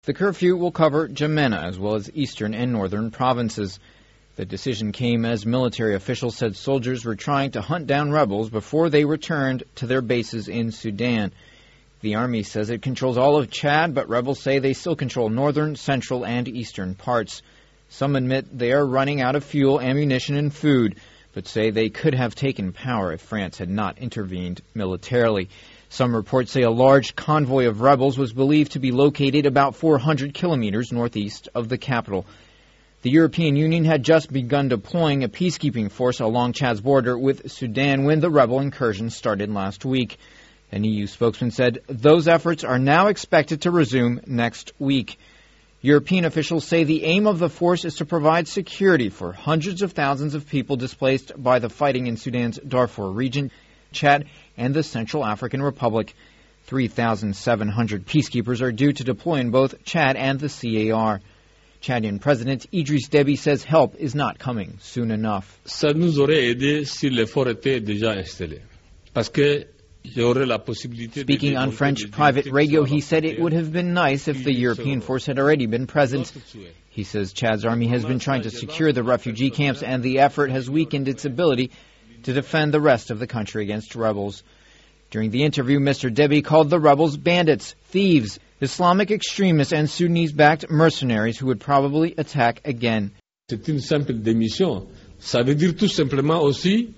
The curfew will cover N'Djamena as well as eastern and northern provinces. The decision came as military officials said soldiers were trying to hunt down rebels before they returned to their bases in Sudan. The army says it controls all of Chad, but rebels say they still control northern, central, and eastern parts. Some admit they are running out of fuel, ammunition, and food, but say they could have taken power if France had not intervened militarily. Some reports say a large convoy of rebels was believed to be located about 400 kilometers northeast of the capital. The European Union had just begun deploying a peacekeeping force along Chad's border with Sudan when the rebel incursion started last week. An EU spokesman said those efforts are now expected to resume next week. European officials say the aim of the force is to provide security for hundreds of thousands of people displaced by the fighting in Sudan's Darfur region, Chad, and the Central African Republic. 3,700 peacekeepers are due to deploy in both Chad and the CAR. Chadian President Idriss Déby says help is not coming soon enough. Ça nous aurait aidé si l'effort était déjà installé. Parce que Speaking on French private radio, he said it would have been nice if the European force had already been present. He says Chad's army has been trying to secure the refugee camps, and the effort has weakened its ability to defend the rest of the country against rebels. During the interview, Mr. Déby called the rebels bandits, thieves, Islamic extremists, and Sudanese-backed mercenaries who would probably attack again. C'est une simple démission. Ça veut dire tout simplement aussi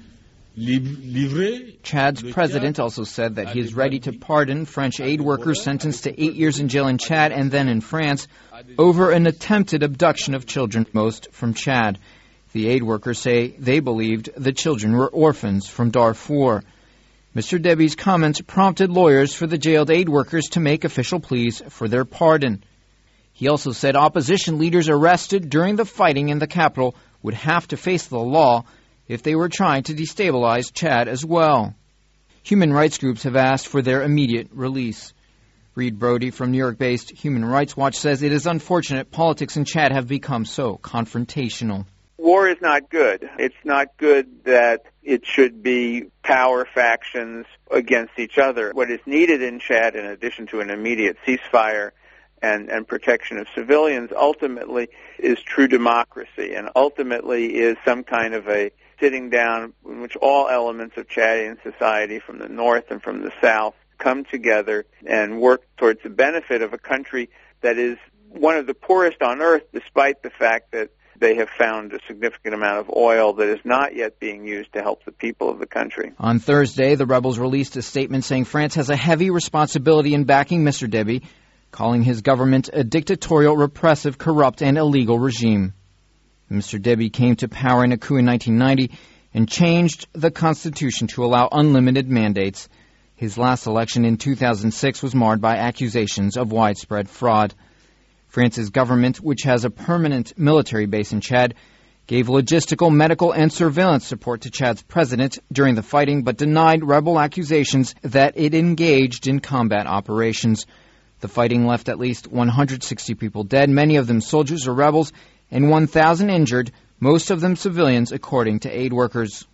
Chad's president also said that he is ready to pardon French aid workers sentenced to 8 years in jail in Chad and then in France over an attempted abduction of children, most from Chad. The aid workers say they believed the children were orphans from Darfur. Mr. Déby's comments prompted lawyers for the jailed aid workers to make official pleas for their pardon. He also said opposition leaders arrested during the fighting in the capital would have to face the law if they were trying to destabilize Chad as well. Human rights groups have asked for their immediate release. Reed Brody from New York-based Human Rights Watch says it is unfortunate politics in Chad have become so confrontational. War is not good. It's not good that it should be power factions against each other. What is needed in Chad, in addition to an immediate ceasefire and protection of civilians, ultimately is true democracy, and ultimately is some kind of a sitting down in which all elements of Chadian society from the north and from the south come together and work towards the benefit of a country that is one of the poorest on earth, despite the fact that they have found a significant amount of oil that is not yet being used to help the people of the country. On Thursday, the rebels released a statement saying France has a heavy responsibility in backing Mr. Déby, calling his government a dictatorial, repressive, corrupt, and illegal regime. Mr. Déby came to power in a coup in 1990 and changed the constitution to allow unlimited mandates. His last election in 2006 was marred by accusations of widespread fraud. France's government, which has a permanent military base in Chad, gave logistical, medical, and surveillance support to Chad's president during the fighting, but denied rebel accusations that it engaged in combat operations. The fighting left at least 160 people dead, many of them soldiers or rebels, and 1,000 injured, most of them civilians, according to aid workers.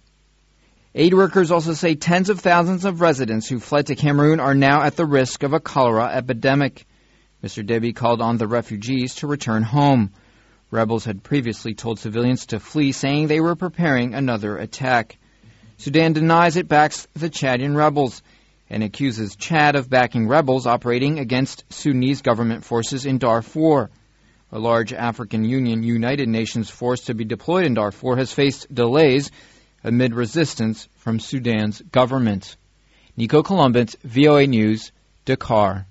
Aid workers also say tens of thousands of residents who fled to Cameroon are now at the risk of a cholera epidemic. Mr. Déby called on the refugees to return home. Rebels had previously told civilians to flee, saying they were preparing another attack. Sudan denies it backs the Chadian rebels and accuses Chad of backing rebels operating against Sudanese government forces in Darfur. A large African Union United Nations force to be deployed in Darfur has faced delays amid resistance from Sudan's government. Nico Columbus, VOA News, Dakar.